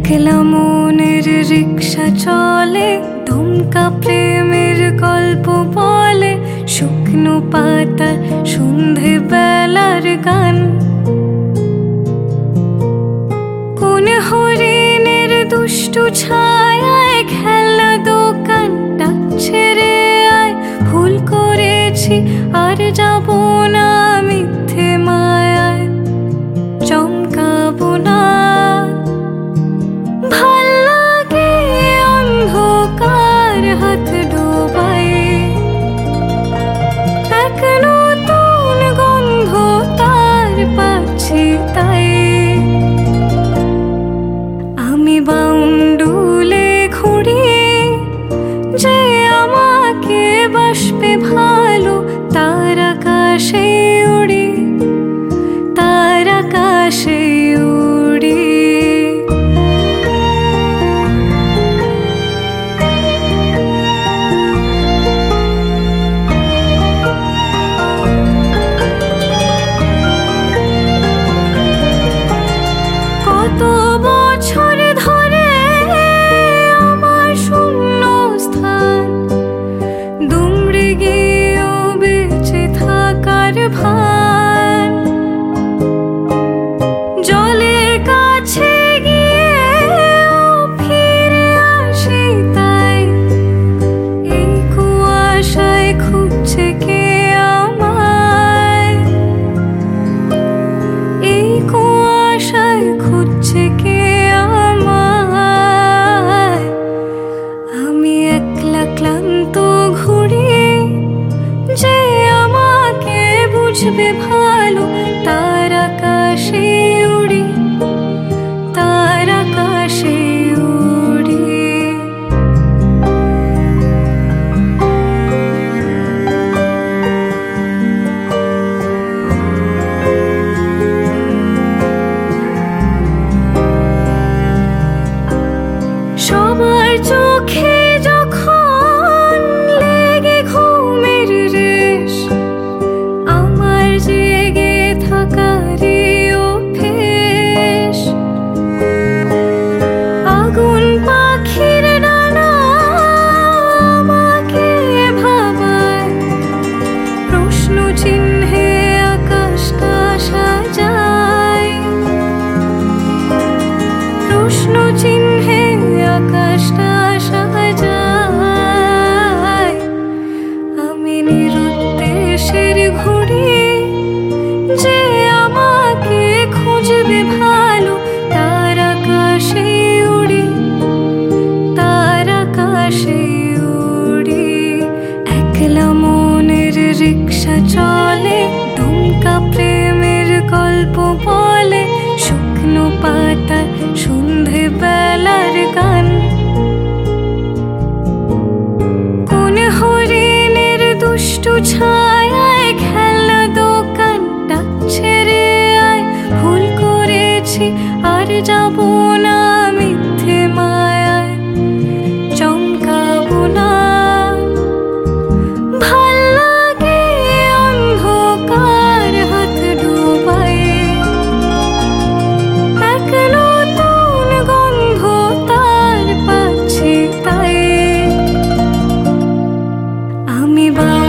একলা মনের রিক্সা চলে, দমকা প্রেমের গল্প বলে, শুকনো পাতা সন্ধে বেলার গান। কোন হরিণের দুষ্টু ছায়ায় খেলা দোকানটা ছেড়ে আয়, ভুল করেছি আর যাব না মিথ্যে মায়ায়, চমকাবো না। ভাল লাগে অন্ধকার হাত ডোবাই, এক নতুন গন্ধ তার পাচ্ছি তাই। আমি বাউন্ডুলে ঘুরি, যে আমাকে বাসবে ভালো, তার আকাশে উড়ি, তার আকাশে উড়ি। কত বছর ধরে আমার শূন্য স্থান, দুমড়ে গিয়েও বেঁচে থাকার ভান। জলের কাছে গিয়েও ফিরে আসি তাই, এই কুয়াশায় খুঁজছে কে আমায়, এই কুয়াশায় খুঁজছে কে আমায়। আমি একলা ক্লান্ত ঘুরি, যে আমাকে বুঝবে ভালো, তার আকাশে উড়ি, তার আকাশে উড়ি। সবার চোখে যখন লেগে ঘুমের রেশ, আমার জেগে থাকারই অভ্যেস। আগুন পাখির ডানা আমাকে ভাবায়, প্রশ্ন চিহ্নে আকাশটা সাজায়, প্রশ্ন চিহ্নে আকাশটা সাজায়। আমি নিরুদ্দেশের ঘুড়ি, যে আমাকে খুঁজবে ভালো, তার আকাশে উড়ি, তার আকাশে উড়ি। একলা মনের রিক্সা চলে, দমকা প্রেমের গল্প বলে, শুকনো পাতা সন্ধে বেলার গান। কোন হরিণের দুষ্টু ছায়ায় খেলা দোকানটা ছেড়ে আয়, ভুল করেছি আর যাব না মিথ্যে মায়ায়, চমকাবো না। ভাল লাগে অন্ধকার হাত ডোবাই, এক নতুন গন্ধ তার পাচ্ছি তাই। আমি